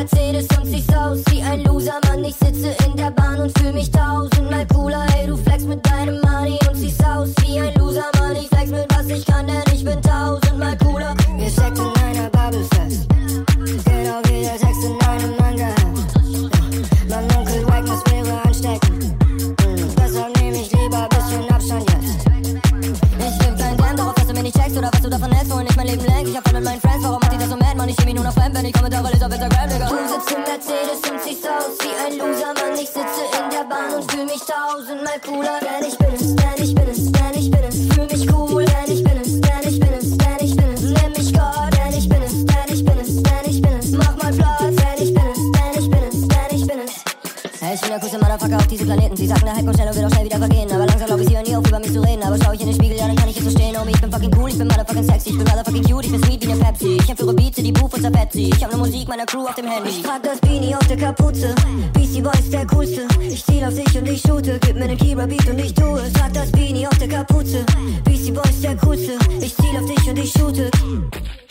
Mercedes und siehst aus wie ein Loser, Mann. Ich sitze in der Bahn und fühl mich tausendmal cooler. Hey, du flex mit deinem Money und siehst aus wie ein Loser, Mann. Ich flex mit was ich kann, denn ich bin tausendmal cooler. Wir steckt in einer Bubble fest, genau wie der Text in einem Manga. Mein Onkel White muss wäre anstecken. Deshalb nehm ich lieber bisschen Abstand jetzt. Ich geb keinen Damn darauf, dass du mir nicht checkst oder was du davon hältst, wohin ich mein Leben lenk. Ich hab voll mit meinen Friends, warum macht die das so mad, Mann? Ich seh mich nur noch fremd, wenn ich Kommentare lese auf Instagram, Digga. Du sitzt im Mercedes und siehst aus wie ein Loser, Mann. Ich sitze in der Bahn und fühl mich tausendmal cooler. Denn ich bin es, denn ich bin es, denn ich bin es. Fühl mich cool, denn ich bin es, denn ich bin es, denn ich bin es. Nenn mich Gott, denn ich bin es, denn ich bin es, denn ich bin es. Mach mal Platz, denn ich bin es, denn ich bin es, denn ich bin es. Hey, ich bin der coolste Motherfucker auf diesem Planeten. Sie sagen, der Hype kommt schnell und wird auch schnell wieder vergehen. Aber langsam glaub ich, sie hören nie auf, über mich zu reden. Aber schau ich in den Spiegel, ja, dann kann ich jetzt so stehen. Homie, ich bin fucking cool, ich bin motherfucking sexy. Ich bin motherfucking cute, ich bin sweet wie ne Pepsi. Ich führe Beats, die Booth und zerfetzt sie. Ich hab ne Musik meiner Crew auf dem Handy. Ich trag das Beanie auf der Kapuze. Beastie Boy ist der coolste. Ich ziel auf dich und ich shoote. Gib mir den Kira-Beat und ich tue es. Trag das Beanie auf der Kapuze. Beastie Boy ist der coolste. Ich ziel auf dich und ich shoote.